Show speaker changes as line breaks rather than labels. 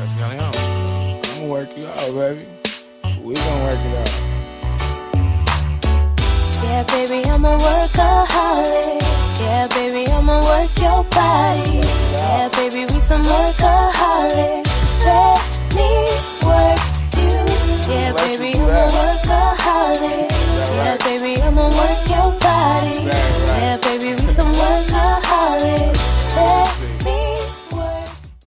Let's go on. I'ma work you out, baby. We gon' work it out.
Yeah, baby, I'm a workaholic. Yeah, baby, I'ma work your body. Yeah, baby, we some workaholics. Let me work you. Yeah, baby, I'm a workaholic. Yeah, baby, I'ma work your body.